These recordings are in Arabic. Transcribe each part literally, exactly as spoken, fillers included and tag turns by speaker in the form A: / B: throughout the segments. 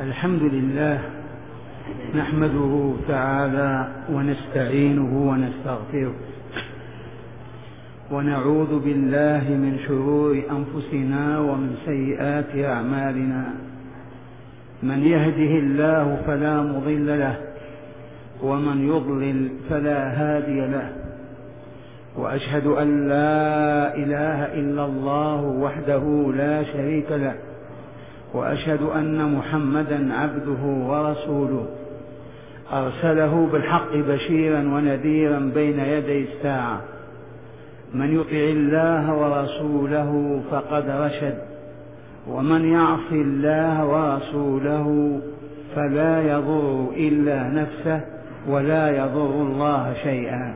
A: الحمد لله نحمده تعالى ونستعينه ونستغفره ونعوذ بالله من شرور أنفسنا ومن سيئات أعمالنا. من يهده الله فلا مضل له ومن يضلل فلا هادي له، وأشهد أن لا إله إلا الله وحده لا شريك له، وأشهد أن محمدا عبده ورسوله أرسله بالحق بشيرا ونذيرا بين يدي الساعة. من يطع الله ورسوله فقد رشد، ومن يعص الله ورسوله فلا يضر إلا نفسه ولا يضر الله شيئا.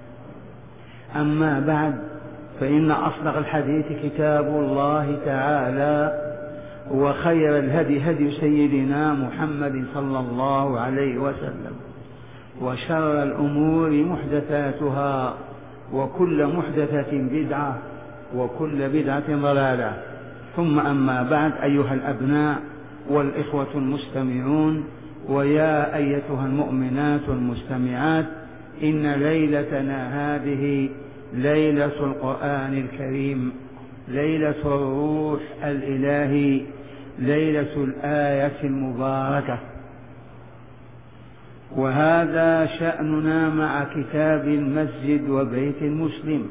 A: أما بعد، فإن أصدق الحديث كتاب الله تعالى، وخير الهدي هدي سيدنا محمد صلى الله عليه وسلم، وشر الأمور محدثاتها، وكل محدثة بدعة، وكل بدعة ضلالة. ثم أما بعد، أيها الأبناء والإخوة المستمعون، ويا أيتها المؤمنات المستمعات، إن ليلتنا هذه ليلة القرآن الكريم، ليلة الروح الإلهي، ليلة الآية المباركة. وهذا شأننا مع كتاب المسجد وبيت المسلم،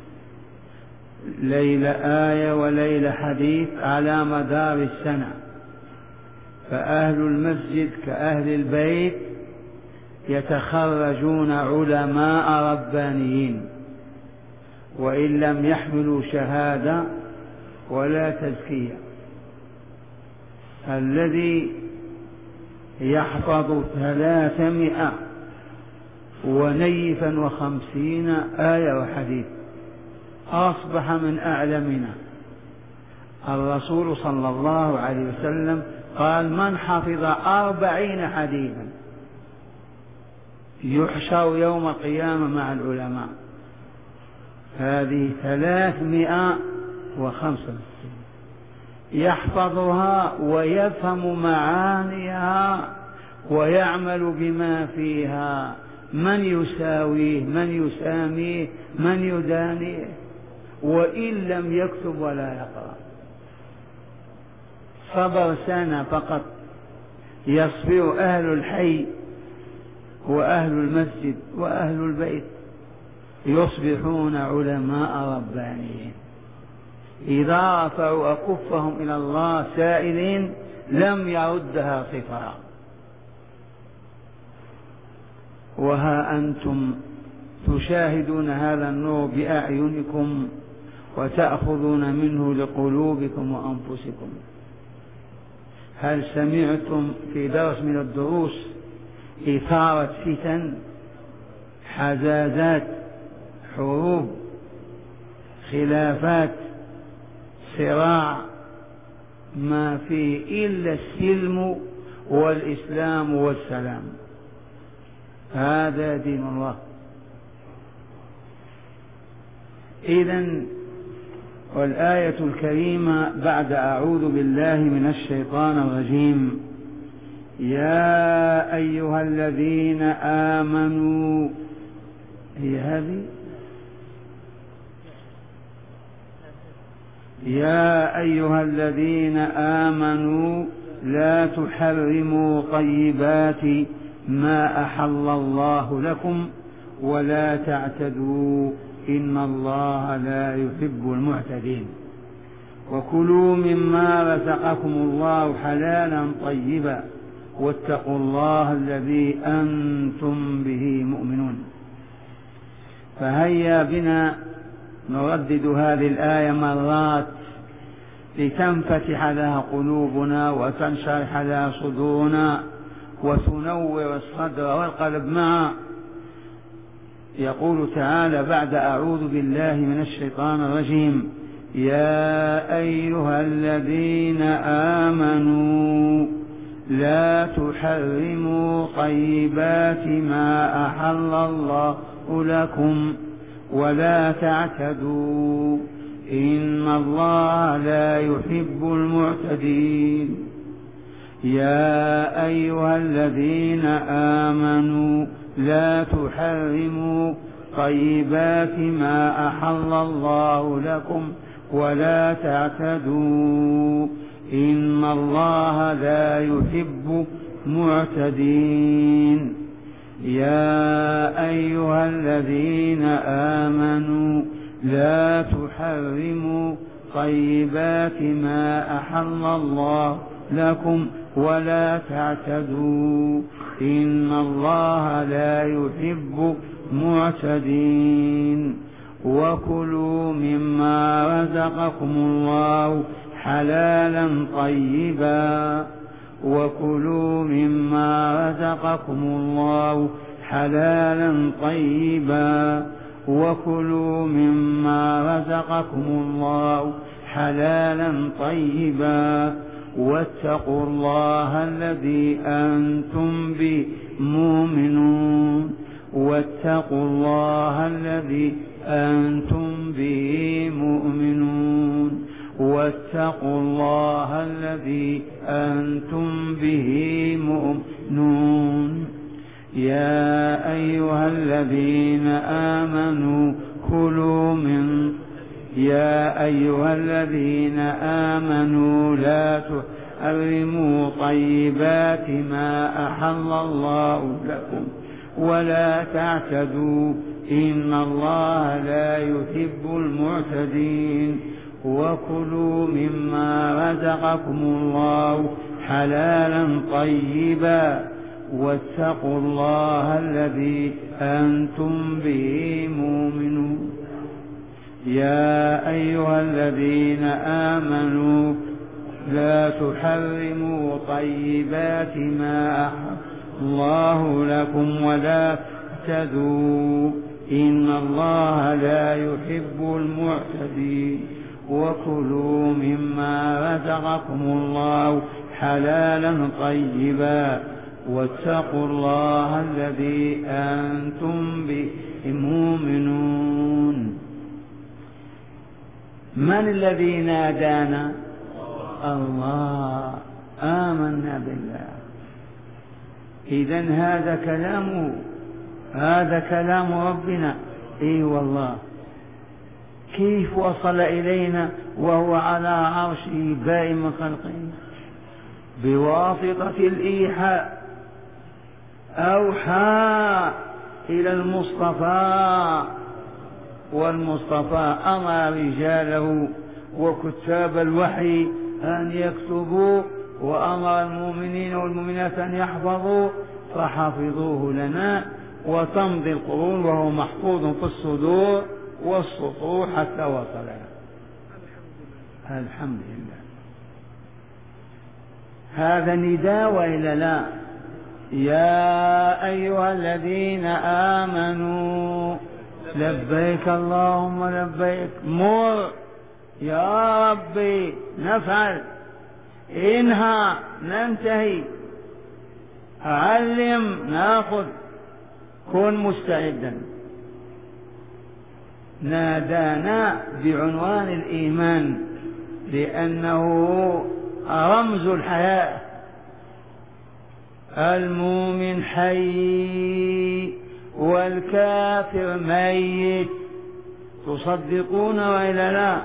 A: ليلة آية وليلة حديث على مدار السنة. فأهل المسجد كأهل البيت يتخرجون علماء ربانيين، وإن لم يحملوا شهادة ولا تزكية. الذي يحفظ ثلاثمائة ونيفا وخمسين آية وحديث أصبح من أعلمنا. الرسول صلى الله عليه وسلم قال: من حفظ أربعين حديثا يحشر يوم القيامة مع العلماء. هذه ثلاثمائة وخمسة وستين، يحفظها ويفهم معانيها ويعمل بما فيها. من يساويه، من يساميه، من يدانيه، وإن لم يكتب ولا يقرأ. صبر سنة فقط يصبر أهل الحي وأهل المسجد وأهل البيت، يصبحون علماء ربانيين. إذا رفعوا أكفهم إلى الله سائلين لم يردها صفرا. وها أنتم تشاهدون هذا النور بأعينكم، وتأخذون منه لقلوبكم وأنفسكم. هل سمعتم في درس من الدروس إثارة فتن، حزازات، حروب، خلافات، صراع؟ ما فيه إلا السلم والإسلام والسلام. هذا دين الله. إذن والآية الكريمة بعد أعوذ بالله من الشيطان الرجيم: يا أيها الذين آمنوا. هي هذه: يا أيها الذين آمنوا لا تحرموا طيبات ما أحل الله لكم ولا تعتدوا إن الله لا يحب المعتدين. وكلوا مما رزقكم الله حلالا طيبا واتقوا الله الذي أنتم به مؤمنون. فهيا بنا نردد هذه الآية مرات لتنفتح لها قلوبنا وتنشرح لها صدورنا وتنور الصدر والقلب معا. يقول تعالى بعد أعوذ بالله من الشيطان الرجيم: يا أيها الذين آمنوا لا تحرموا طيبات ما أحل الله لكم ولا تعتدوا إن الله لا يحب المعتدين. يا أيها الذين آمنوا لا تحرموا طيبات ما أحل الله لكم ولا تعتدوا إن الله لا يحب معتدين. يا أيها الذين آمنوا لا تحرموا طيبات ما أحل الله لكم ولا تعتدوا إن الله لا يحب معتدين. وكلوا مما رزقكم الله حلالا طيبا وكلوا مما رزقكم الله حلالا طيبا وكلوا مما رزقكم الله حلالا طيبا واتقوا الله الذي أنتم به مؤمنون واتقوا الله الذي أنتم به مؤمنون واتقوا الله الذي أنتم به مؤمنون. يا أيها الذين آمنوا كلوا من يا أيها الذين آمنوا لا تحرموا طيبات ما أحل الله لكم ولا تعتدوا إن الله لا يحب المعتدين. وكلوا مما رزقكم الله حلالا طيبا واتقوا الله الذي أنتم به مؤمنون. يا أيها الذين آمنوا لا تحرموا طيبات ما أحل الله لكم ولا تعتدوا إن الله لا يحب المعتدين. وكلوا مما رزقكم الله حلالا طيبا واتقوا الله الذي أنتم به مؤمنون. من الذي نادانا؟ الله. آمنا بالله. إذن هذا كلامه، هذا كلام ربنا. إي والله. كيف وصل إلينا وهو على عرشه بائن خلقه؟ بواسطة الإيحاء أوحى إلى المصطفى، والمصطفى أمر رجاله وكتاب الوحي أن يكتبوا وأمر المؤمنين والمؤمنات أن يحفظوا فحفظوه لنا وتمضي القرون وهو محفوظ في الصدور والسطور حتى وصل لنا. الحمد لله. هذا نداء وإلا لا؟ يا أيها الذين آمنوا لبيك اللهم لبيك. مر يا ربي نفعل، انهى ننتهي، علم ناخذ، كن مستعدا. نادانا بعنوان الإيمان لأنه رمز الحياة. المؤمن حي والكافر ميت. تصدقون وإلا لا؟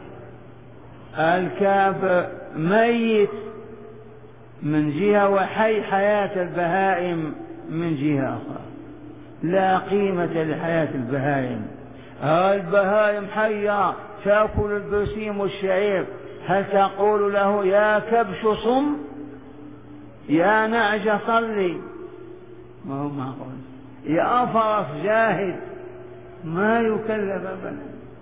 A: الكافر ميت من جهة وحي حياة البهائم من جهة أخرى. لا قيمة لحياة البهائم. البهائم حية تأكل البرسيم والشعير، هل تقول له يا كبش صم، يا نعجة صلي؟ ما هو معقول. يا فرس جاهد، ما يكلف أبدا.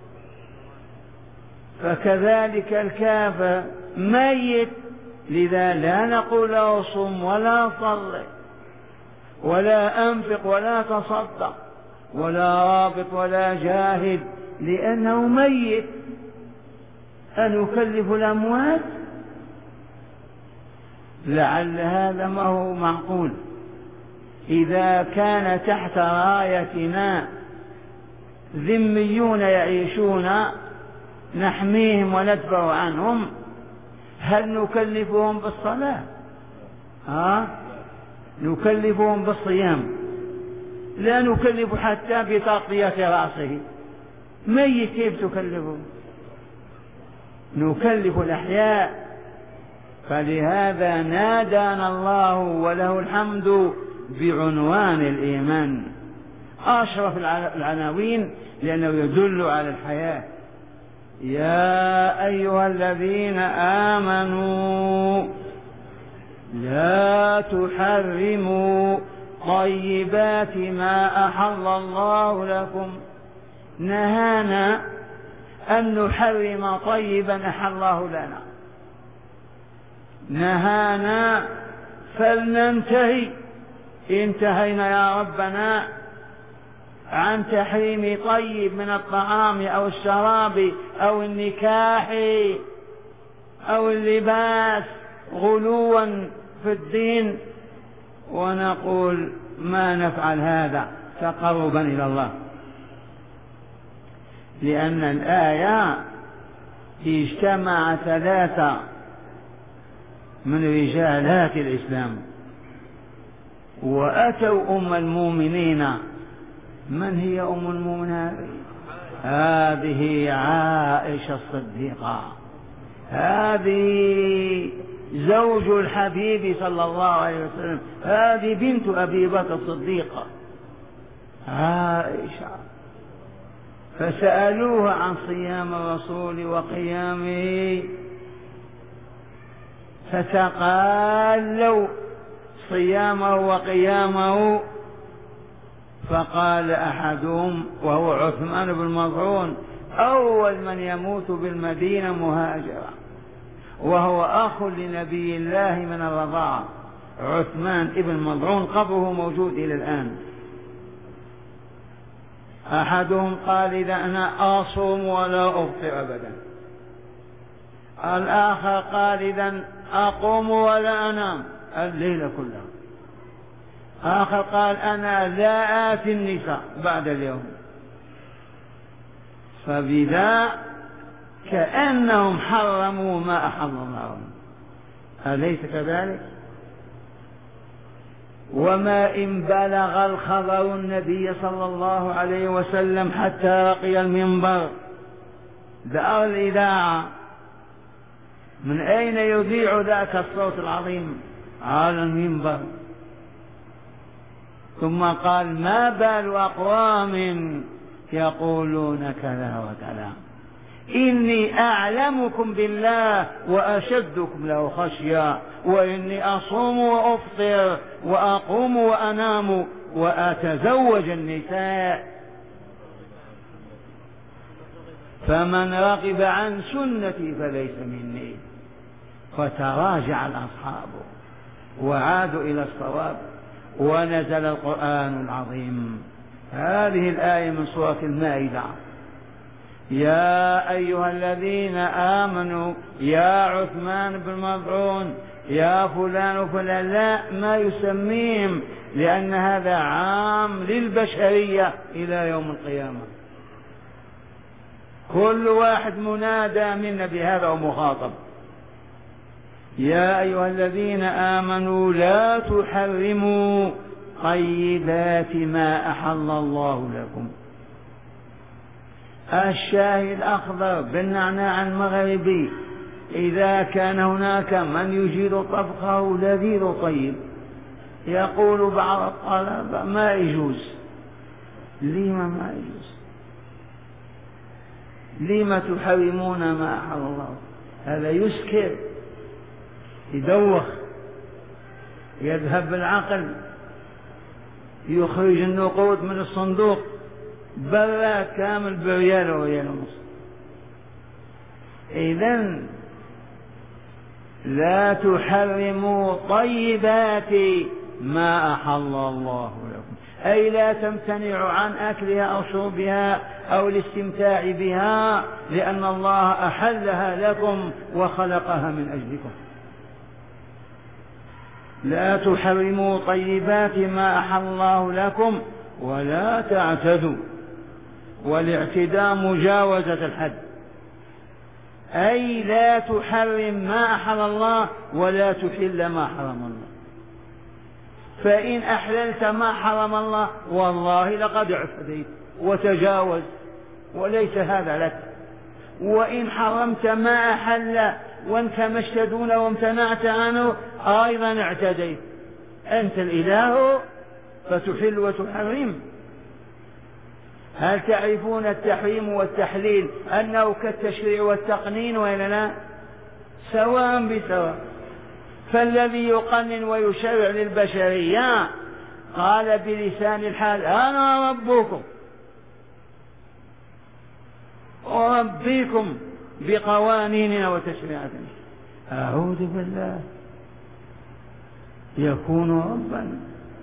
A: فكذلك الكافر ميت، لذا لا نقول له صم ولا صلي ولا أنفق ولا تصدق ولا رابط ولا جاهد، لأنه ميت. أن يكلف الأموات؟ لعل هذا ما هو معقول. إذا كان تحت رايتنا ذميون يعيشون نحميهم وندفع عنهم، هل نكلفهم بالصلاة؟ ها؟ نكلفهم بالصيام، لا نكلف حتى بتغطية رأسه، ميت كيف تكلفه؟ نكلف الأحياء. فلهذا نادانا الله وله الحمد بعنوان الإيمان، أشرف العناوين لأنه يدل على الحياة. يا أيها الذين آمنوا لا تحرموا طيبات ما أحل الله لكم. نهانا أن نحرم طيبا أحل الله لنا، نهانا فلننتهي. انتهينا يا ربنا عن تحريم طيب من الطعام أو الشراب أو النكاح أو اللباس غلوا في الدين، ونقول ما نفعل هذا تقربا إلى الله، لأن الآية اجتمع ثلاثة من رجالات الإسلام وأتوا أم المؤمنين. من هي أم المؤمنين؟ هذه عائشة الصديقة، هذه زوج الحبيب صلى الله عليه وسلم، هذه بنت أبي بكر الصديقة عائشة. فسألوها عن صيام الرسول وقيامه، فتقالوا صيامه وقيامه. فقال أحدهم وهو عثمان بن مظعون أول من يموت بالمدينة مهاجرا، وهو أخ لنبي الله من الرضاعة، عثمان بن مظعون قبره موجود إلى الآن. أحدهم قال إذا أنا أصوم ولا أفطر أبدا، الآخر قال إذا أقوم ولا أنام الليلة كلها، آخر قال أنا لا آتي النساء بعد اليوم. فبذا كأنهم حرموا ما أحل الله، أليس كذلك؟ وما إن بلغ الخبر النبي صلى الله عليه وسلم حتى رقي المنبر، دار الإذاعة، من أين يذيع ذاك الصوت العظيم؟ على المنبر. ثم قال ما بال أقوام يقولون كذا وكذا، إني أعلمكم بالله وأشدكم له خشية، وإني أصوم وأفطر وأقوم وأنام وأتزوج النساء، فمن رغب عن سنتي فليس مني. فتراجع الأصحاب وعادوا إلى الصواب، ونزل القرآن العظيم. هذه الآية من سورة المائدة: يا أيها الذين آمنوا، يا عثمان بن مظعون، يا فلان فلان، لا ما يسميهم، لأن هذا عام للبشرية إلى يوم القيامة. كل واحد منادى منا بهذا ومخاطب. يا أيها الذين آمنوا لا تحرموا طيبات ما أحل الله لكم. الشاي الأخضر بالنعناع المغربي إذا كان هناك من يجيد طبخه لذيذ طيب، يقول بعض الطلبة ما يجوز. لما ما يجوز؟ لما تحرمون ما أحل الله؟ هذا يسكر، يدوخ، يذهب بالعقل، يخرج النقود من الصندوق برا كامل بريال وريال ونص. إذن لا تحرموا طيبات ما أحل الله لكم، أي لا تمتنعوا عن أكلها أو شربها أو الاستمتاع بها، لأن الله أحلها لكم وخلقها من أجلكم. لا تحرموا طيبات ما أحل الله لكم ولا تعتدوا. والاعتداء مجاوزة الحد، أي لا تحرم ما أحل الله ولا تحل ما حرم الله. فإن أحللت ما حرم الله والله لقد اعتديت وتجاوز، وليس هذا لك. وإن حرمت ما أحل وانكمشت دونه وامتنعت عنه أيضا اعتديت. أنت الإله فتحل وتحرم. هل تعرفون التحريم والتحليل أنه كالتشريع والتقنين وإلا لا؟ سواء بسواء. فالذي يقنن ويشرع للبشرية قال بلسان الحال أنا ربكم أربيكم بقوانيننا وتشريعاتنا. أعوذ بالله، يكون ربا.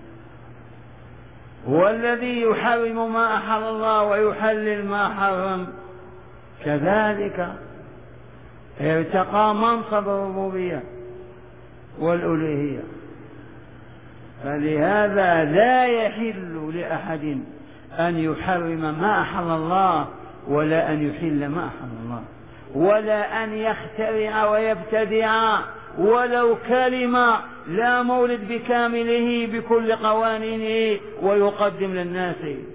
A: والذي يحرم ما أحل الله ويحلل ما حرم كذلك ارتقى منصب الربوبية والألوهية. فلهذا لا يحل لأحد أن يحرم ما أحل الله ولا أن يحل ما أحل الله، ولا أن يخترع ويبتدع ولو كلمة لا مولد بكامله بكل قوانينه ويقدم للناس.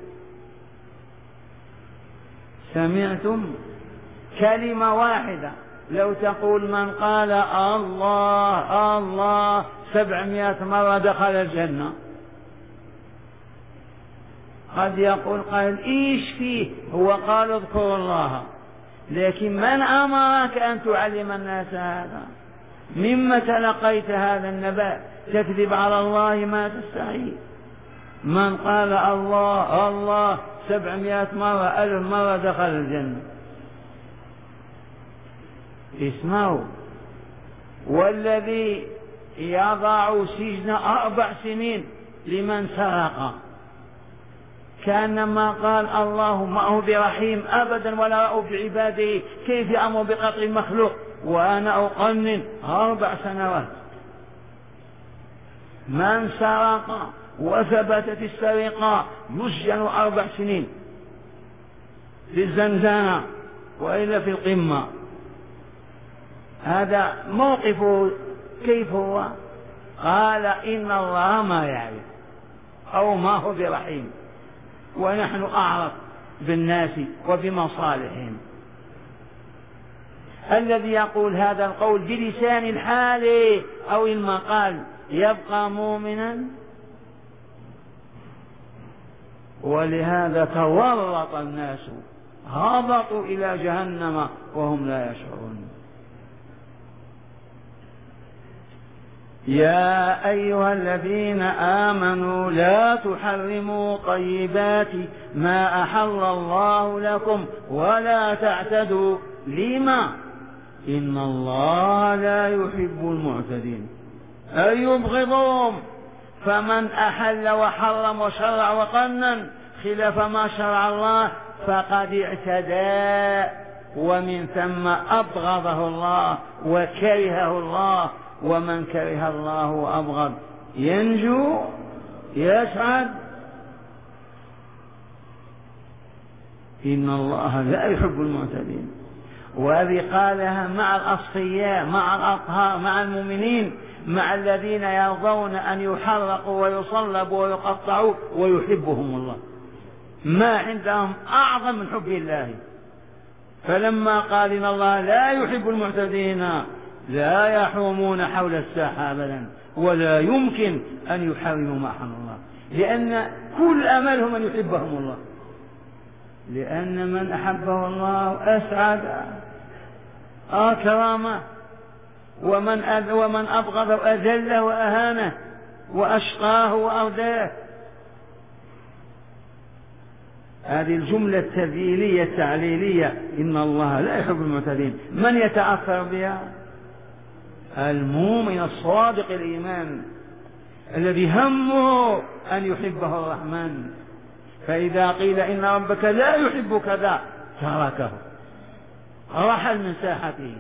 A: سمعتم كلمة واحدة لو تقول من قال الله الله سبعمائة مرة دخل الجنة، قد يقول قال إيش فيه؟ هو قال اذكروا الله، لكن من أمرك أن تعلم الناس هذا؟ مما تلقيت هذا النبأ؟ تكذب على الله ما تستحي. من قال الله الله سبعمائة مرة ألف مرة دخل الجنة. اسمعوا، والذي يضع سجن أربع سنين لمن سرق كأنما قال الله ما هو برحيم أبدا ولا رؤوف بعباده، كيف يأمر بقتل المخلوق وأنا أقنن أربع سنوات. من سرق وثبتت السرقة يسجن أربع سنين في الزنزانة وإلا في القمة. هذا موقفه كيف هو؟ قال إن الله ما يعرف أو ما هو برحيم، ونحن أعرف بالناس وبمصالحهم. الذي يقول هذا القول بلسان الحال أو المقال يبقى مؤمنا؟ ولهذا تورط الناس هبطوا إلى جهنم وهم لا يشعرون. يا أيها الذين آمنوا لا تحرموا طيبات ما أحل الله لكم ولا تعتدوا. لما؟ إن الله لا يحب المعتدين، أي يبغضهم. فمن أحل وحرم وشرع وقنن خلاف ما شرع الله فقد اعتدى، ومن ثم أبغضه الله وكرهه الله. ومن كره الله وأبغض ينجو يسعد. إن الله لا يحب المعتدين. وهذه قالها مع الأصفياء مع الأطهار مع المؤمنين، مع الذين يرضون أن يحرقوا ويصلبوا ويقطعوا ويحبهم الله. ما عندهم أعظم من حب الله. فلما قال إن الله لا يحب المعتدين لا يحومون حول الساحة أبدا، ولا يمكن أن يحرموا ما حرم الله، لأن كل أملهم أن يحبهم الله، لأن من أحبه الله أسعد أكرمه، ومن أذ ومن أبغضه أذله وأهانه وأشقاه وأرداه. هذه الجملة التذييلية التعليلية إن الله لا يحب المعتدين من يتأثر بها؟ المؤمن الصادق الإيمان الذي همه أن يحبه الرحمن، فإذا قيل إن ربك لا يحب كذا تركه رحل من ساحته.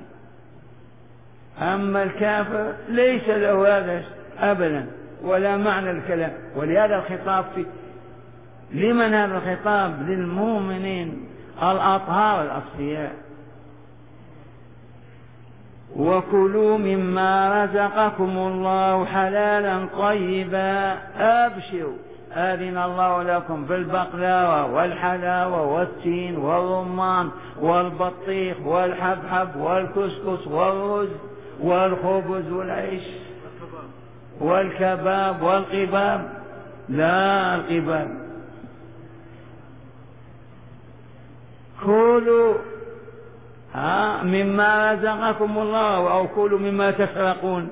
A: أما الكافر ليس له هذا أبدا ولا معنى الكلام. ولهذا الخطاب في لمن هذا الخطاب؟ للمؤمنين الأطهار الأصفياء. وكلوا مما رزقكم الله حلالا طيبا. أبشروا، أذن الله لكم بالبقلاوة والحلاوة والتين والرمان والبطيخ والحبحب والكسكس والرز والخبز والعيش والكباب والقباب. لا، القباب. كلوا ها مما رزقكم الله، أو كلوا مما تسرقون.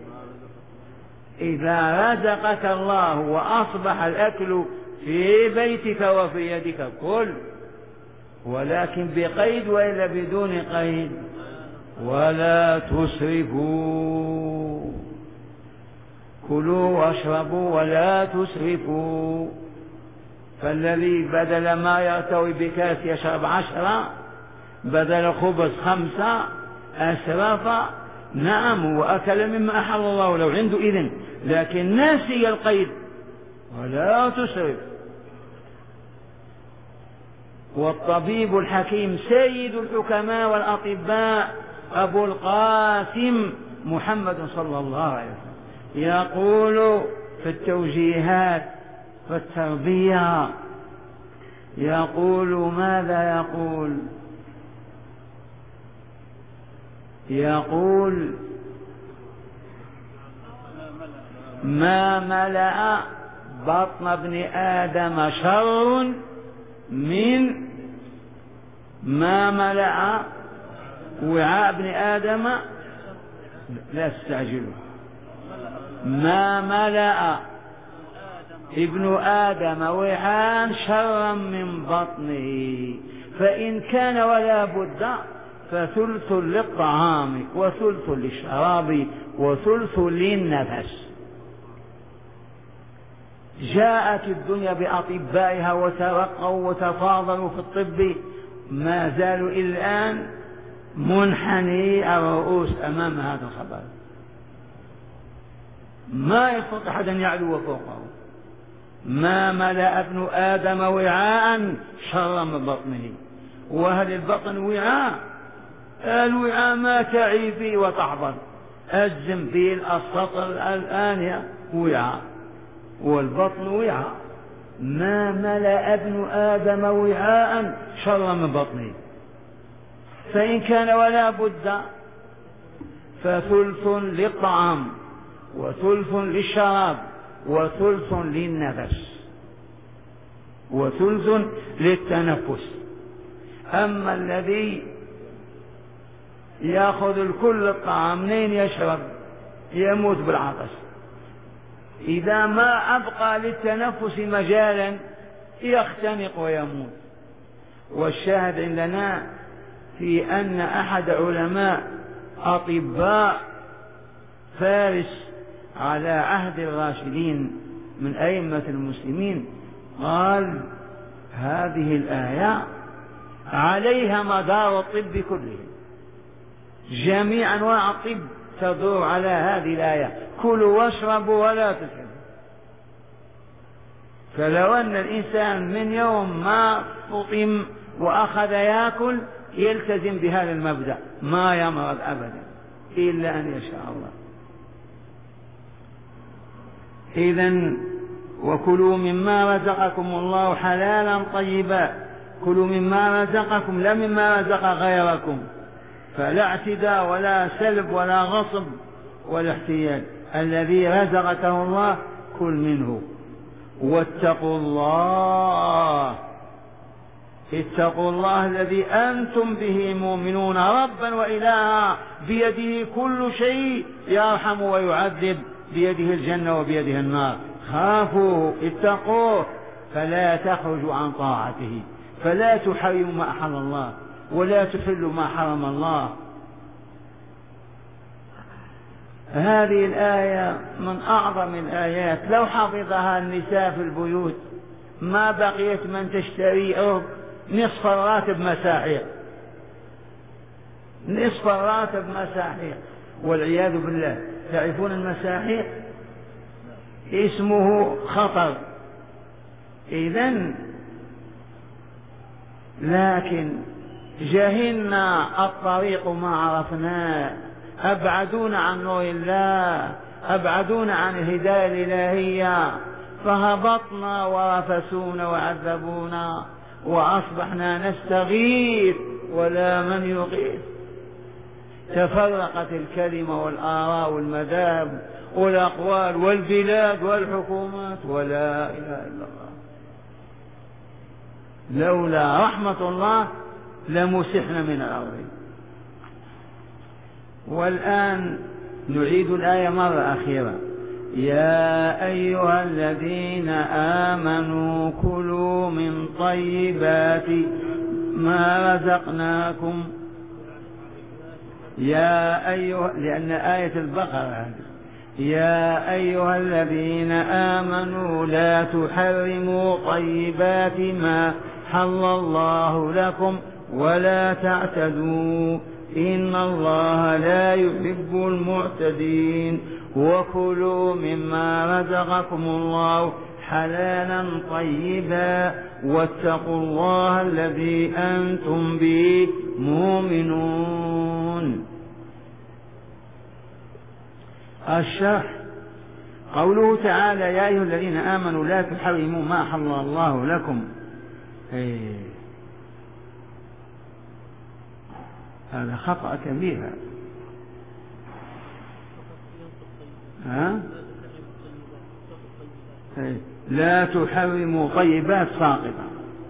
A: إذا رزقك الله وأصبح الأكل في بيتك وفي يدك كل، ولكن بقيد وإلا بدون قيد. ولا تسرفوا، كلوا واشربوا ولا تسرفوا. فالذي بدل ما يرتوي بكاس يشرب عشرة، بدل خبز خمسة، أسرف. نعم، وأكل مما أحل الله لو عنده إذن، لكن ناسي القيد. ولا تسرف. والطبيب الحكيم سيد الحكماء والأطباء أبو القاسم محمد صلى الله عليه وسلم يقول في التوجيهات في التربية، يقول ماذا يقول؟ يقول ما ملأ بطن ابن آدم شر من ما ملأ وعاء ابن آدم. لا تستعجلوا. ما ملأ ابن آدم وعاء شرا من بطنه، فإن كان ولا بد فثلث للطعام وثلث للشراب وثلث للنفس. جاءت الدنيا بأطبائها وترقوا وتفاضلوا في الطب، ما زالوا الآن منحني الرؤوس أمام هذا الخبر. ما يستطيع أحد أن يعلو فوقه. ما ملأ ابن آدم وعاء شرا من بطنه. وهل البطن وعاء؟ الوعاء ما تعي فيه وتحضر، الزنبيل السطر الآنية وعاء، والبطن وعاء. ما ملأ ابن آدم وعاء شرا من بطنه، فإن كان ولا بد فثلث للطعام وثلث للشراب وثلث للنفس وثلث للتنفس. أما الذي يأخذ الكل الطعام منين يشرب؟ يموت بالعطش. إذا ما أبقى للتنفس مجالا يختنق ويموت. والشاهد عندنا في أن أحد علماء أطباء فارس على عهد الراشدين من أئمة المسلمين قال هذه الآية عليها مدار الطب كله، جميع أنواع الطب تدور على هذه الآية: كلوا واشربوا ولا تسرفوا. فلو أن الإنسان من يوم ما فطم وأخذ يأكل يلتزم بهذا المبدأ ما يمرض أبدا إلا أن يشاء الله. إذن وكلوا مما رزقكم الله حلالا طيبا. كلوا مما رزقكم لا مما رزق غيركم، فلا اعتداء ولا سلب ولا غصب ولا احتيال. الذي رزقته الله كل منه. واتقوا الله، اتقوا الله الذي أنتم به مؤمنون ربا وإلها، بيده كل شيء، يرحم ويعذب، بيده الجنة وبيده النار. خافوه اتقوه، فلا تخرجوا عن طاعته، فلا تحرموا ما أحل الله ولا تحلوا ما حرم الله. هذه الآية من أعظم الآيات، لو حفظها النساء في البيوت ما بقيت من تشتري أرض نصف الراتب مساحيق، نصف الراتب مساحيق والعياذ بالله. تعرفون المساحيق اسمه خطر. إذن لكن جهلنا الطريق ما عرفناه، أبعدونا عن نور الله، أبعدونا عن الهداية الإلهية، فهبطنا ورفسونا وعذبونا وأصبحنا نستغيث ولا من يغيث. تفرقت الكلمة والآراء والمذاهب والأقوال والبلاد والحكومات ولا إله إلا الله. لولا رحمة الله لمسحنا من الأرض. والآن نعيد الآية مرة أخيرة: يا أيها الذين آمنوا كلوا من طيبات ما رزقناكم. يا أيها، لأن آية البقرة: يا أيها الذين آمنوا لا تحرموا طيبات ما حل الله لكم ولا تعتدوا إن الله لا يحب المعتدين وكلوا مما رزقكم الله حلالا طيبا واتقوا الله الذي أنتم به مؤمنون. الشرح: قوله تعالى: يا أيها الذين آمنوا لا تحرموا ما حل الله لكم. إيه. هذا خطأ كبير. ها؟ إيه. لا تحرموا طيبات ساقطة.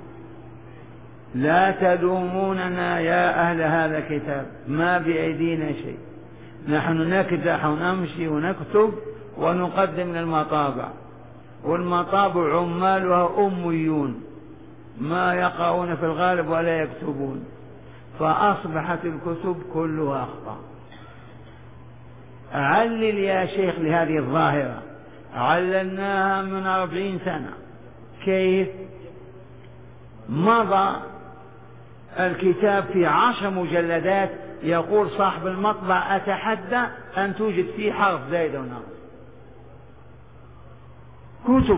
A: لا تلوموننا يا أهل هذا الكتاب، ما بأيدينا شيء، نحن نكدح ونمشي ونكتب ونقدم للمطابع، والمطابع عمالها أميون ما يقرؤون في الغالب ولا يكتبون، فأصبحت الكتب كلها أخطاء. علل يا شيخ لهذه الظاهرة، عللناها من أربعين سنة. كيف؟ مضى الكتاب في عشر مجلدات، يقول صاحب المطبع: أتحدى أن توجد فيه حرف زائد وناقص. كتب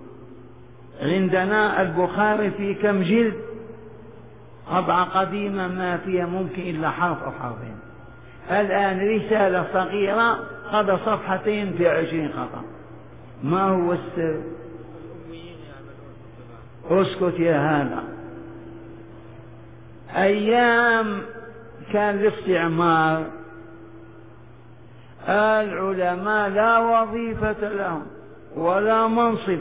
A: عندنا البخاري في كم جلد؟ طبعة قديمة ما فيها ممكن إلا حرف أو حرفين. الآن رسالة صغيرة قد صفحتين في عشرين خطأ. ما هو السر؟ اسكت يا هذا. أيام كان الاستعمار العلماء لا وظيفة لهم ولا منصب،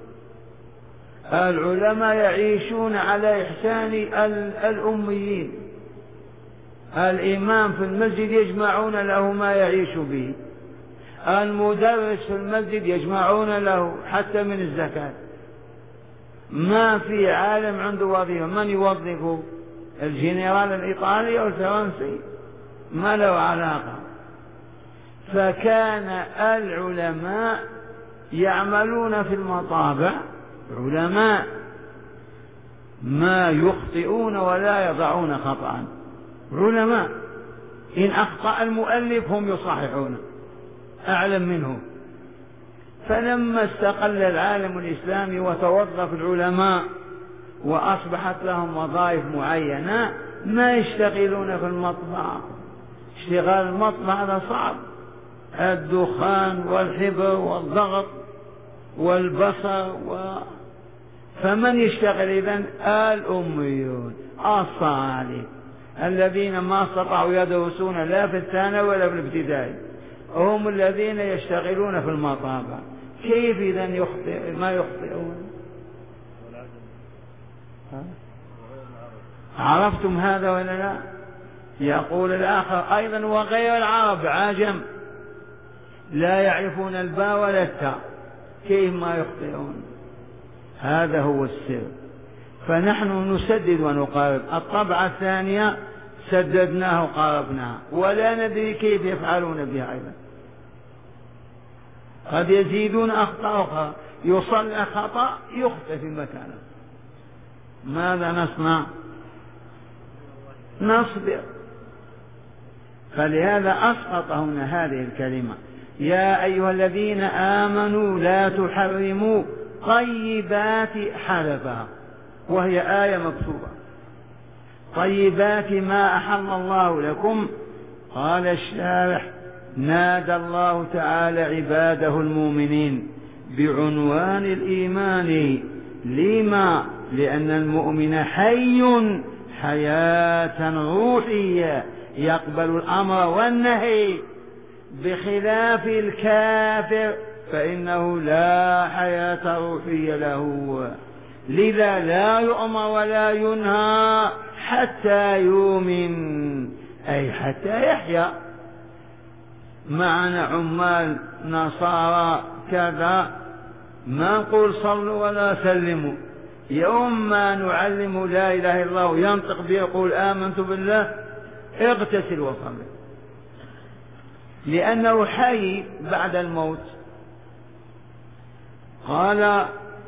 A: العلماء يعيشون على إحسان الأميين. الإمام في المسجد يجمعون له ما يعيش به، المدرس في المسجد يجمعون له حتى من الزكاة. ما في عالم عنده وظيفة. من يوظفه؟ الجنرال الإيطالي أو الفرنسي؟ ما له علاقة. فكان العلماء يعملون في المطابع، علماء ما يخطئون ولا يضعون خطأ، علماء إن أخطأ المؤلف هم يصححون أعلم منه. فلما استقل العالم الإسلامي وتوظف العلماء وأصبحت لهم وظائف معينة، ما يشتغلون في المطبع. اشتغال المطبع هذا صعب، الدخان والحبر والضغط والبصر و... فمن يشتغل إذن؟ الأميون الصالح الذين ما استطاعوا يدرسون لا في الثانوي ولا في الابتدائي، هم الذين يشتغلون في المطابع. كيف إذن يخطئ ما يخطئون؟ عرفتم هذا ولا لا؟ يقول الآخر أيضا: وغير العرب عجم لا يعرفون الباء ولا التاء، كيف ما يخطئون؟ هذا هو السر. فنحن نسدد ونقارب. الطبعة الثانية سددناه وقاربناه ولا ندري كيف يفعلون بها أيضا. قد يزيدون أخطاء أخرى، يصلح خطأ يخطئ في مكانه. ماذا نصنع؟ نصبر. فلهذا أسقط هنا هذه الكلمة: يا أيها الذين آمنوا لا تحرموا طيبات حلفها، وهي آية مكتوبة. طيبات ما أحل الله لكم قال الشارح: نادى الله تعالى عباده المؤمنين بعنوان الإيمان. لما؟ لأن المؤمن حي حياة روحية يقبل الأمر والنهي، بخلاف الكافر فإنه لا حياة روحية له، لذا لا يؤمر ولا ينهى حتى يؤمن، أي حتى يحيا. معنا عمال نصارى كذا، ما نقول صلوا ولا سلموا، يوم ما نعلم لا إله إلا الله ينطق به يقول آمنت بالله اغتسل وصلي، لأنه حي بعد الموت. قال: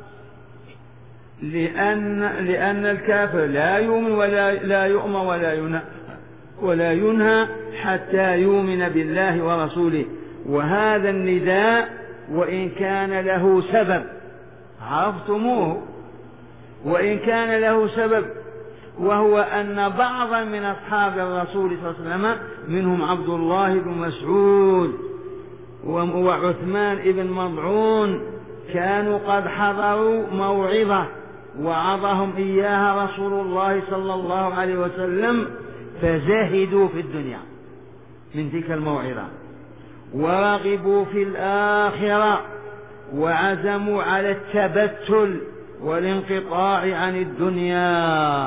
A: لأن, لأن الكافر لا يؤمن ولا لا يؤمر ولا ينهى ولا ينهى حتى يؤمن بالله ورسوله. وهذا النداء وإن كان له سبب، عرفتموه، وإن كان له سبب، وهو أن بعضا من أصحاب الرسول صلى الله عليه وسلم منهم عبد الله بن مسعود وعثمان بن مضعون كانوا قد حضروا موعظة وعظهم إياها رسول الله صلى الله عليه وسلم، فزهدوا في الدنيا من تلك الموعظة ورغبوا في الآخرة وعزموا على التبتل والانقطاع عن الدنيا،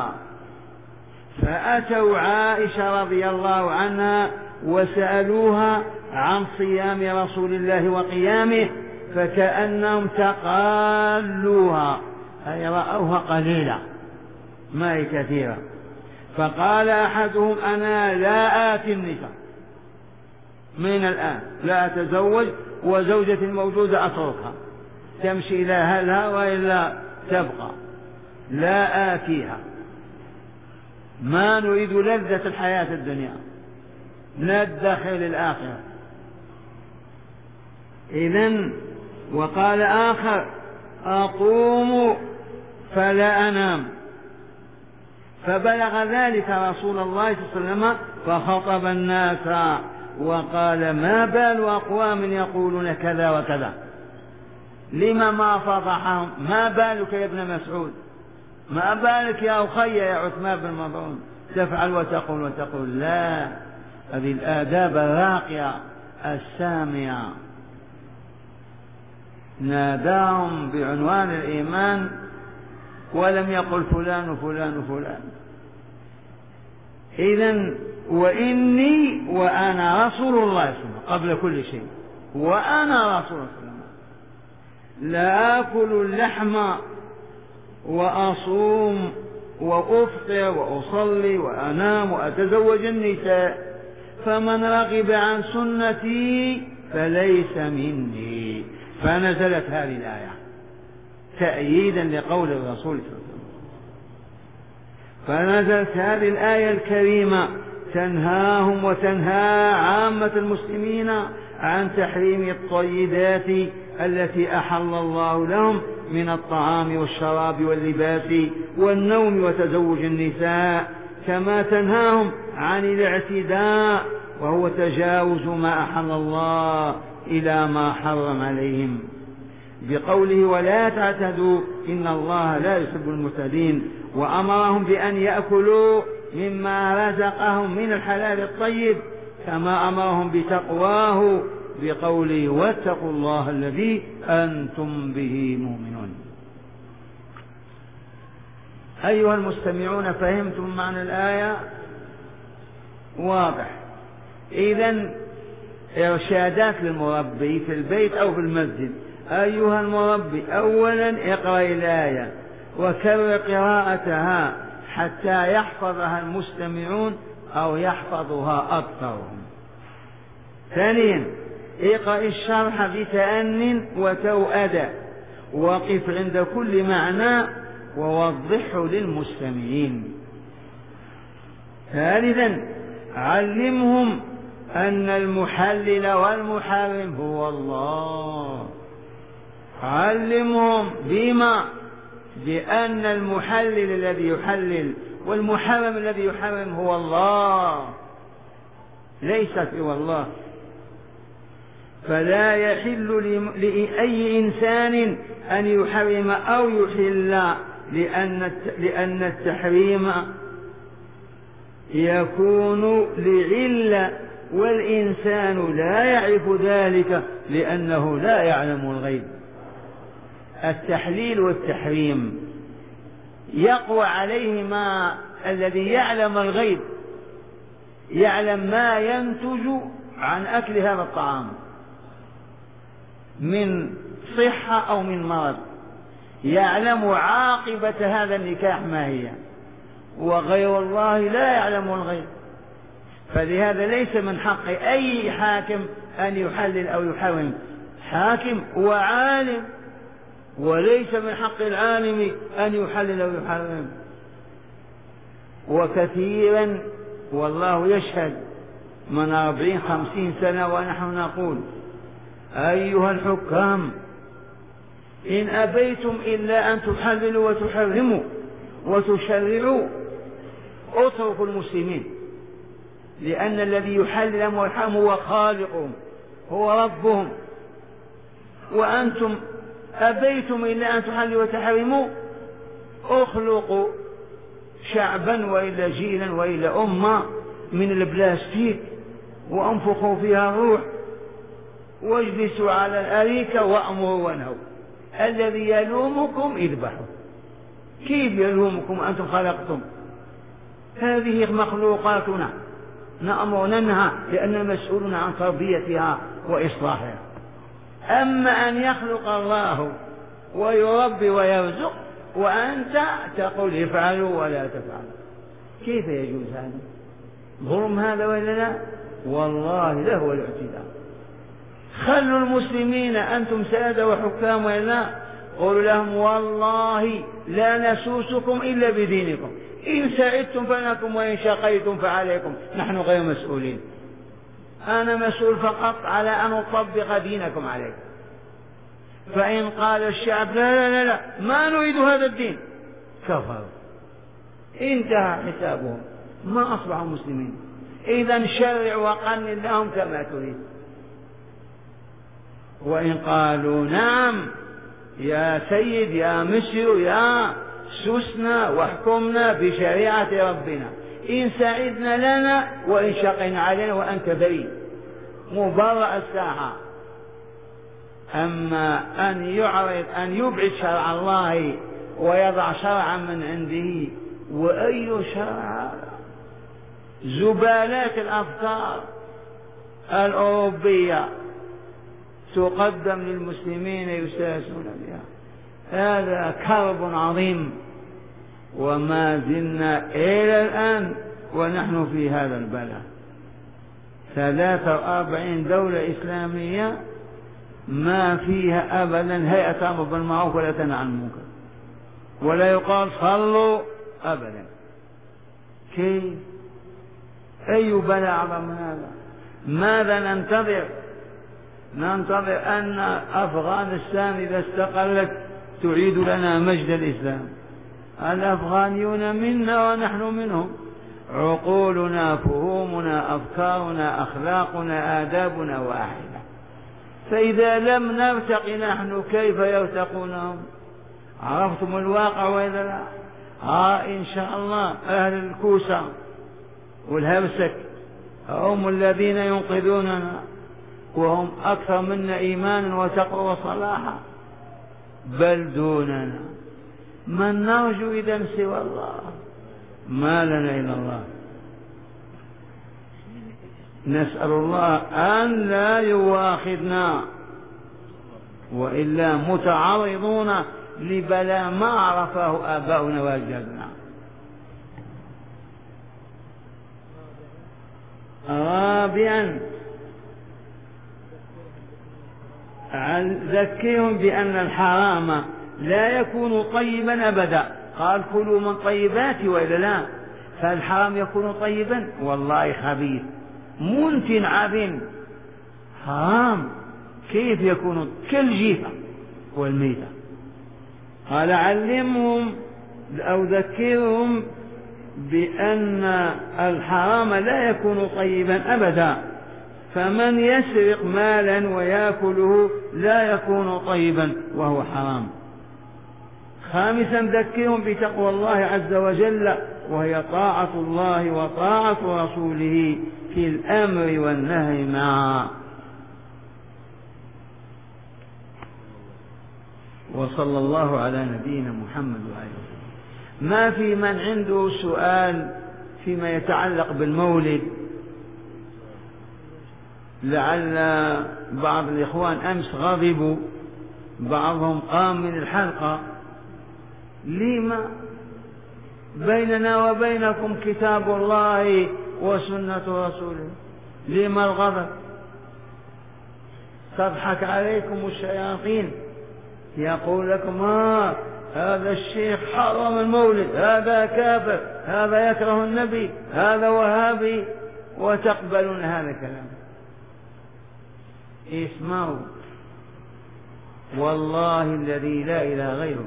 A: فأتوا عائشة رضي الله عنها وسألوها عن صيام رسول الله وقيامه، فكأنهم تقالوها، أي رأوها قليلة ما هي كثيرة. فقال أحدهم: أنا لا آتي النساء من الآن، لا أتزوج، وزوجتي الموجودة أتركها تمشي إلى أهلها وإلا تبقى، لا آتيها، ما نريد لذة الحياة الدنيا، ندخل الآخرة. إذن وقال آخر: أقوم فلا أنام، فبلغ ذلك رسول الله صلى الله عليه وسلم فخطب الناس وقال: ما بال أقوام يقولون كذا وكذا، لما ما فضحهم؟ ما بالك يا ابن مسعود، ما بالك يا أخي يا عثمان بن مضعون تفعل وتقول وتقول؟ لا، هذه الآداب الراقية السامية. ناداهم بعنوان الإيمان ولم يقل فلان وفلان وفلان. إذن وإني وأنا رسول الله قبل كل شيء، وأنا رسول الله لا آكل اللحم وأصوم وأفطر وأصلي وأنام وأتزوج النساء، فمن رغب عن سنتي فليس مني. فنزلت هذه الآية تأييدا لقول الرسول صلى الله عليه وسلم، فنزلت هذه الآية الكريمة تنهاهم وتنهى عامة المسلمين عن تحريم الطيبات التي أحل الله لهم من الطعام والشراب واللباس والنوم وتزوج النساء، كما تنهاهم عن الاعتداء وهو تجاوز ما أحل الله إلى ما حرم عليهم، بقوله: ولا تعتدوا إن الله لا يحب المعتدين. وأمرهم بأن يأكلوا مما رزقهم من الحلال الطيب، كما أمرهم بتقواه بقوله: واتقوا الله الذي أنتم به مؤمنون. أيها المستمعون، فهمتم معنى الآية؟ واضح. إذن إرشادات للمربي في البيت أو في المسجد: أيها المربي، أولا اقرأ الآية وكرر قراءتها حتى يحفظها المستمعون أو يحفظها أكثرهم. ثانيا اقرأ الشرح بتأن وتوأد، وقف عند كل معنى ووضحه للمستمعين. ثالثا علمهم أن المحلل والمحرم هو الله. علمهم بما؟ بأن المحلل الذي يحلل والمحرم الذي يحرم هو الله. ليست والله. فلا يحل لأي إنسان أن يحرم أو يحل، لأن لأن التحريم يكون لعلة، والإنسان لا يعرف ذلك لأنه لا يعلم الغيب. التحليل والتحريم يقوى عليه ما الذي يعلم الغيب، يعلم ما ينتج عن أكل هذا الطعام من صحة أو من مرض، يعلم عاقبة هذا النكاح ما هي، وغير الله لا يعلم الغيب. فلهذا ليس من حق أي حاكم أن يحلل أو يحرم، حاكم وعالم، وليس من حق العالم أن يحلل أو يحرم. وكثيرا والله يشهد من أربعين خمسين سنة ونحن نقول: أيها الحكام، إن أبيتم إلا أن تحللوا وتحرموا وتشرعوا اتركوا المسلمين، لأن الذي يحلل ويحرم هو خالقهم، هو ربهم. وأنتم أبيتم إلا أن تحللوا وتحرموا، اخلقوا شعبا وإلا جيلا وإلا أمة من البلاستيك وأنفخوا فيها الروح واجلسوا على الأريكة وأمروا ونهوا. الذي يلومكم اذبحوا. كيف يلومكم أنتم خلقتم؟ هذه مخلوقاتنا نأمر ننهى لأننا مسؤولون عن تربيتها وإصلاحها. أما أن يخلق الله ويربي ويرزق وأنت تقول افعلوا ولا تفعلوا، كيف يجوز هذا؟ ظلم هذا ولا لا؟ والله له الاعتداء. خلوا المسلمين، أنتم سادة وحكام ولا لا، قولوا لهم: والله لا نسوسكم إلا بدينكم، إن سعدتم فلكم وإن شقيتم فعليكم، نحن غير مسؤولين. أنا مسؤول فقط على أن أطبق دينكم عليكم. فإن قال الشعب: لا لا لا, لا ما نريد هذا الدين، كفروا، انتهى حسابهم، ما أصبحوا مسلمين. إذا شرع وقنن لهم كما تريد. وإن قالوا: نعم يا سيد يا مسيو يا سسنا واحكمنا بشريعة ربنا، إن سعدنا لنا وإن شقنا علينا وأنت بريء، مبرأ الساحة. أما أن يعرض أن يبعد شرع الله ويضع شرعا من عنده، وأي شرع؟ زبالات الأفكار الأوروبية تقدم للمسلمين يساسون بها. هذا كرب عظيم، وما زلنا إلى الآن ونحن في هذا البلاء. ثلاثة وأربعين دولة إسلامية ما فيها أبدا هيئة تأمر بالمعروف ولا تنهى عن المنكر، ولا يقال صلوا أبدا. كيف؟ أي بلاء أعظم من هذا؟ ماذا ننتظر؟ ننتظر أن أفغانستان إذا استقلت تعيد لنا مجد الإسلام. الأفغانيون منا ونحن منهم، عقولنا فهومنا أفكارنا أخلاقنا آدابنا واحدة. فإذا لم نرتق نحن كيف يرتقونهم؟ عرفتم الواقع وإذا لا؟ آه إن شاء الله أهل الكوسة والهرسك هم الذين ينقذوننا، وهم أكثر منا إيمانا وتقوى وصلاحا، بل دوننا. من نرجو إذا سوى الله؟ ما لنا إلا الله. نسأل الله أن لا يواخذنا، وإلا متعرضون لبلاء ما عرفه آباؤنا وأجدادنا. رابعا ذكرهم بأن الحرام لا يكون طيبا أبدا. قال: كلوا من طيبات، وإلا لا؟ فالحرام يكون طيبا؟ والله خبيث منتن عبن حرام. كيف يكون؟ كالجيفة والميتة. قال: علمهم أو ذكرهم بأن الحرام لا يكون طيبا أبدا، فمن يسرق مالا ويأكله لا يكون طيبا وهو حرام. خامسا ذكرهم بتقوى الله عز وجل، وهي طاعة الله وطاعة رسوله في الأمر والنهي معا. وصلى الله على نبينا محمد وعلى آله. ما في من عنده سؤال فيما يتعلق بالمولد؟ لعل بعض الإخوان أمس غضبوا، بعضهم قام من الحلقة. لما بيننا وبينكم كتاب الله وسنة رسوله، لما الغضب؟ تضحك عليكم الشياطين، يقول لكم آه هذا الشيخ حرم المولد، هذا كافر، هذا يكره النبي، هذا وهابي، وتقبلون هذا الكلام. اسمعوا، والله الذي لا إله غيره،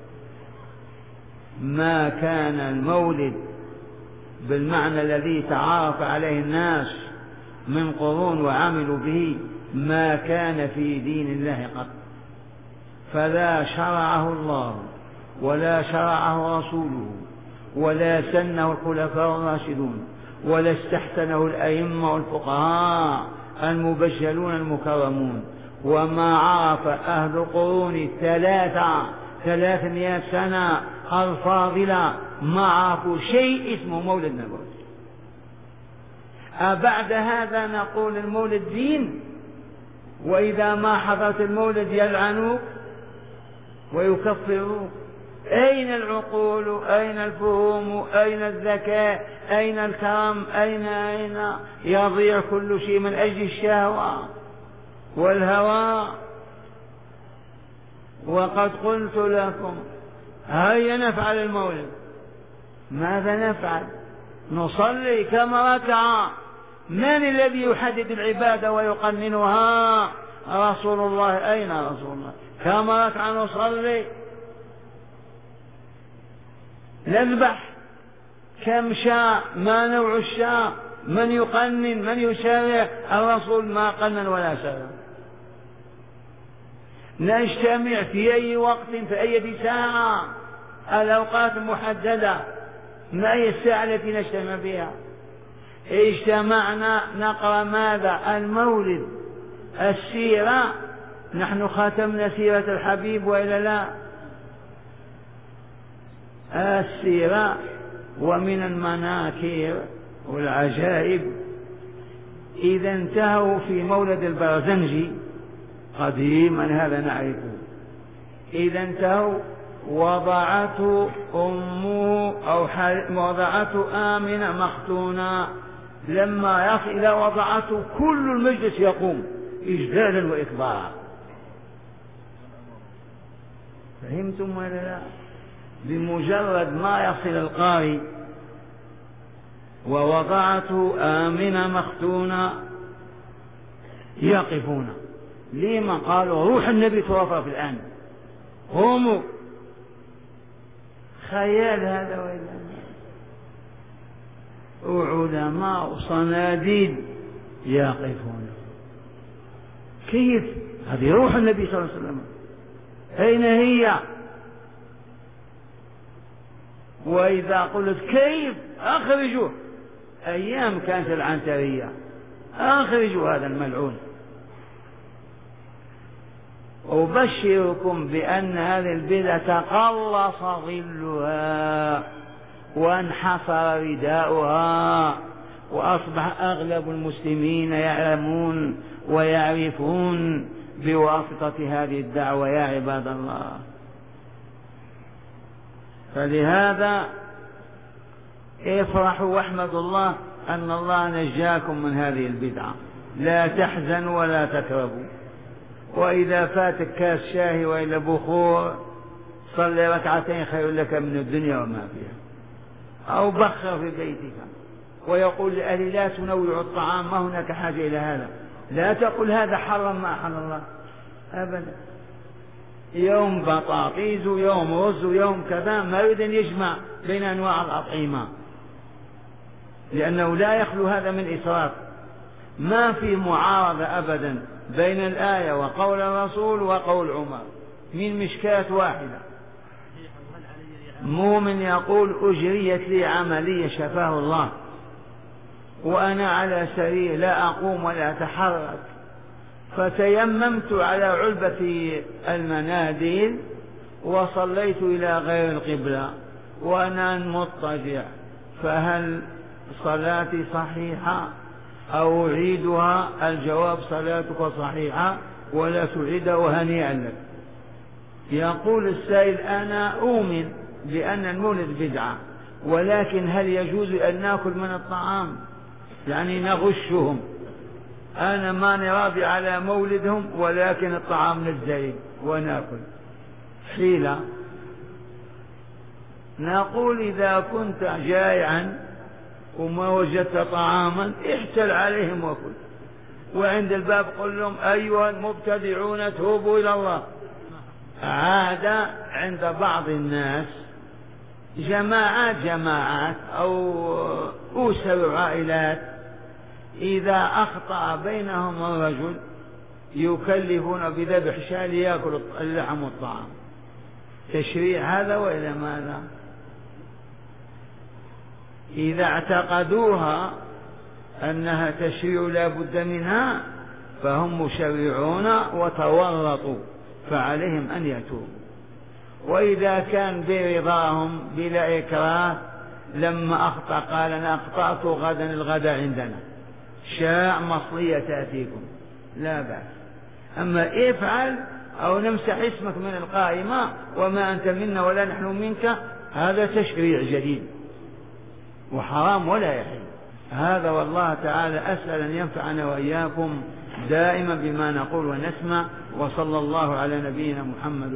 A: ما كان المولد بالمعنى الذي تعارف عليه الناس من قرون وعملوا به، ما كان في دين الله قط، فلا شرعه الله ولا شرعه رسوله ولا سنه الخلفاء الراشدون ولا استحسنه الأئمة والفقهاء المبجلون المكرمون، وما عرف أهل القرون الثلاثة ثلاثمائة سنة الفاضلة ما عرفوا شيء اسمه مولد نبوي. أبعد هذا نقول المولد دين، وإذا ما حضرت المولد يلعنوك ويكفروك. أين العقول؟ أين الفهوم؟ أين الذكاء؟ أين الكرم؟ أين أين يضيع كل شيء من أجل الشهوة والهوى. وقد قلت لكم هيا نفعل المولد. ماذا نفعل؟ نصلي كما ركع. من الذي يحدد العبادة ويقننها؟ رسول الله. أين رسول الله؟ كما ركع نصلي. نذبح كم شاء، ما نوع الشاء، من يقنن، من يشرع؟ الرسول ما قنن ولا شرع. نجتمع في أي وقت في أي ساعة، الأوقات المحددة. ما هي الساعة التي نجتمع فيها؟ اجتمعنا نقرأ ماذا؟ المولد، السيرة. نحن ختمنا سيرة الحبيب وإلا لا؟ السيرة. ومن المناكير والعجائب إذا انتهوا في مولد البرزنجي قديما، هذا نعرفه، إذا انتهوا وضعته أمه أو وضعته آمنة مختونة، لما يصل إلى وضعته كل المجلس يقوم إجلالا وإكبارا. فهمتم ولا لا؟ بمجرد ما يصل القارئ ووضعته آمنة مختونة يقفون. لما؟ قالوا روح النبي توفى في الآن، قوموا. خيال هذا وإلا؟ وعلماء وصناديد يقفون. كيف؟ هذه روح النبي صلى الله عليه وسلم، أين هي؟ وإذا قلت كيف؟ أخرجوه. أيام كانت العنترية، أخرجوا هذا الملعون. أبشركم بأن هذه البدعة تقلص ظلها وانحصر رداؤها، وأصبح أغلب المسلمين يعلمون ويعرفون بواسطة هذه الدعوة يا عباد الله. فلهذا افرحوا واحمدوا الله أن الله نجاكم من هذه البدعة. لا تحزنوا ولا تكربوا. وإذا فاتك كاس شاهي وإلا بخور صلي ركعتين خير لك من الدنيا وما فيها، أو بخر في بيتك. ويقول لأهل لا تنوع الطعام، ما هناك حاجة إلى هذا. لا تقل هذا حرم ما أحل الله أبدا. يوم بطاطيز ويوم رز ويوم كذا، ما يريد أن يجمع بين أنواع الأطعمة، لأنه لا يخلو هذا من إسراف. ما في معارضة أبدا بين الآية وقول الرسول وقول عمر من مشكاة واحدة. مؤمن يقول أجريت لي عملية شفاه الله وأنا على سرير لا أقوم ولا أتحرك، فتيممت على علبة المناديل وصليت إلى غير القبلة وأنا مضطجع، فهل صلاتي صحيحة أو أعيدها؟ الجواب صلاتك صحيحة ولا تعيدها وهنيئا لك. يقول السائل أنا أؤمن بأن المولد بدعة، ولكن هل يجوز أن نأكل من الطعام؟ يعني نغشهم. أنا ما راضي على مولدهم ولكن الطعام نزين ونأكل حيلة. نقول إذا كنت جائعا وما وجدت طعاما احتل عليهم وكل، وعند الباب قل لهم أيها المبتدعون توبوا إلى الله. عادة عند بعض الناس جماعات جماعات أو أسر عائلات إذا أخطأ بينهم الرجل يكلفون بذبح شاة ليأكل اللحم والطعام. تشريع هذا وإلى ماذا؟ إذا اعتقدوها أنها تشريع لا بد منها فهم مشرعون وتورطوا، فعليهم أن يتوبوا. وإذا كان برضاهم بلا إكراه لما أخطأ قال أنا أخطأت غدا الغدا عندنا شاء مصلية تأتيكم لا بأس. أما افعل أو نمسح اسمك من القائمة وما أنت منا ولا نحن منك، هذا تشريع جديد وحرام ولا يحل. هذا والله تعالى أسأل أن ينفعنا وإياكم دائما بما نقول ونسمع. وصلى الله على نبينا محمد.